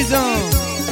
عزیزم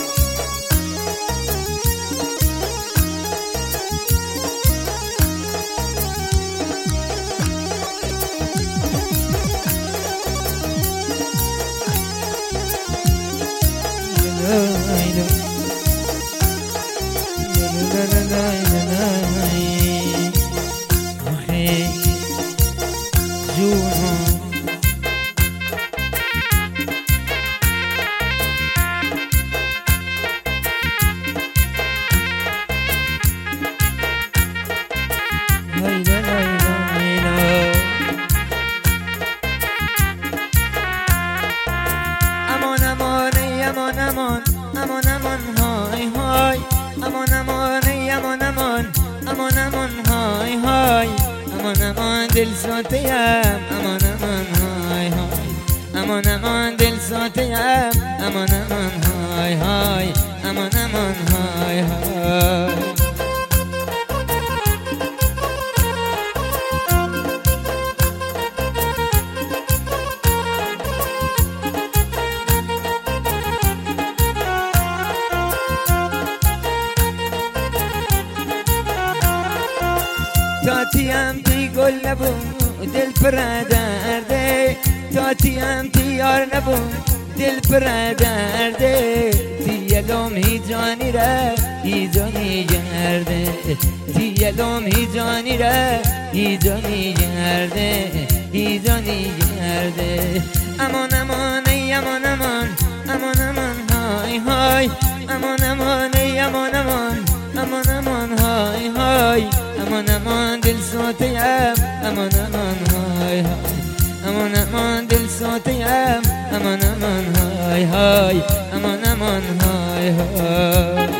امان دل سوتیم امان امان های های امان امان دل سوتیم امان امان های های امان امان های های تاتیم تی گل نبو دل پر درده تاتیم تی یار نبو دل پر درده تی لوم هی جانی را هی جانی گرده تی لوم هی جانی را هی جانی گرده هی جانی گرده امان امان ای امان امان امان امان های های امان امان ای امان امان امان امان های های امان امان دل سوتیم امان امان های های امان امان دل سوتیم امان امان های های امان امان های های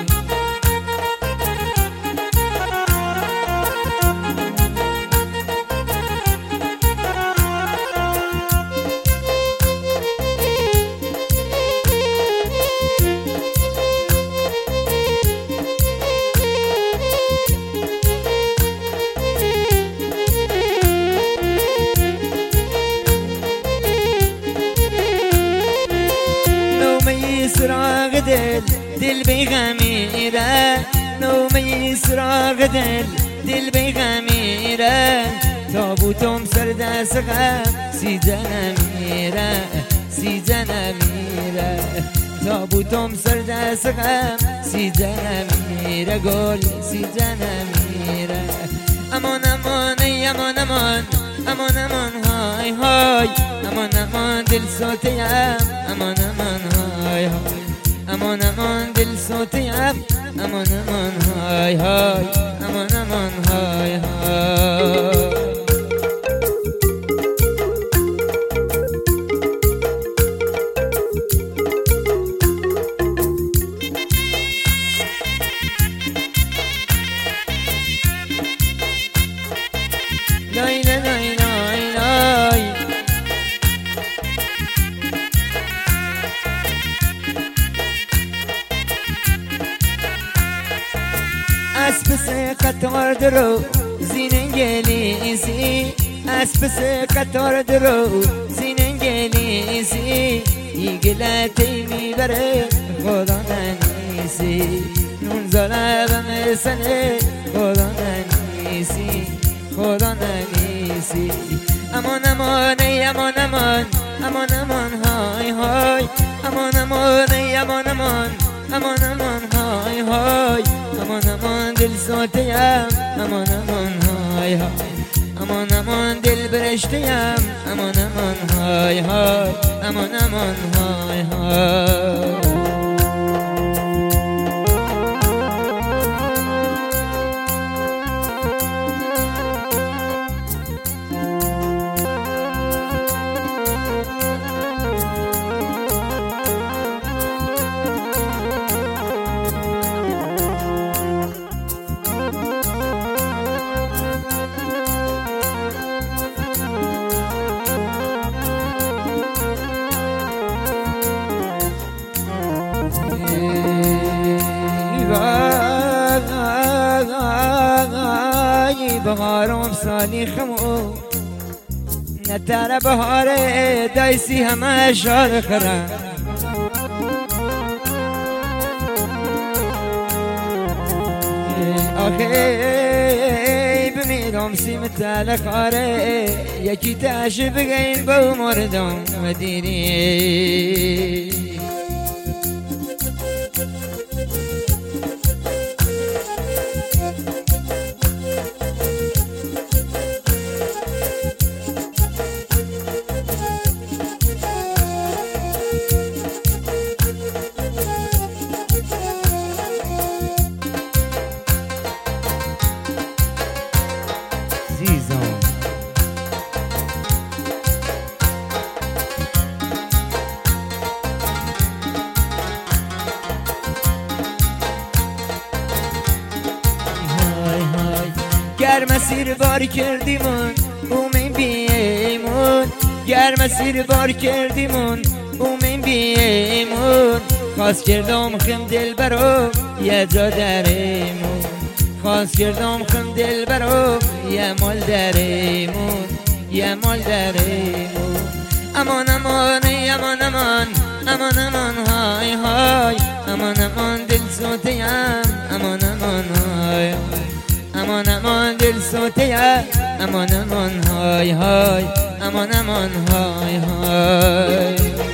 سراغ دل بی غمیره نومه سراغ دل بی غمیره تابوتم سر دست غم سیزه نمیره سیزه نمیره تابوتم سر دست غم سیزه نمیره گل سیزه نمیره امان امان ای امان امان امان امان های های امان امان دل سوتیم امان امان های های امان امان دل سوتیم امان امان های های امان امان های های لای لای لای لای اسب سه قطار درو زین انگلیسی اسب سه قطار درو زین انگلیسی ایگلتی میبره خدا ننیسی نون زاله بمسنه خدا ننیسی خدا ننیسی امان امان ای امان امان امان امان های های امان امان ای امان امان امان امان های های امان امان دل سوتیم امان امان های های امان امان دل برشتیم امان امان های های امان امان های های بهارم سالی خمو نتره بهاره دایسی همه شاد خرم هی بمیرم سیم تلقاره یکی تاش بگین با مردم مدیری گر مسیر بار کردیمون اومین بیمون گر مسیر بار کردیمون اومین بیمون خواست کردم خم دل برو یه جا دریمون خواست کردم خم دل برو یه مال دریمون یه مال دریمون امان امان امان امان امان امان های های امان امان دل سوتیم امان امان های امان امان دل سوتیم امان امان های های امان امان های های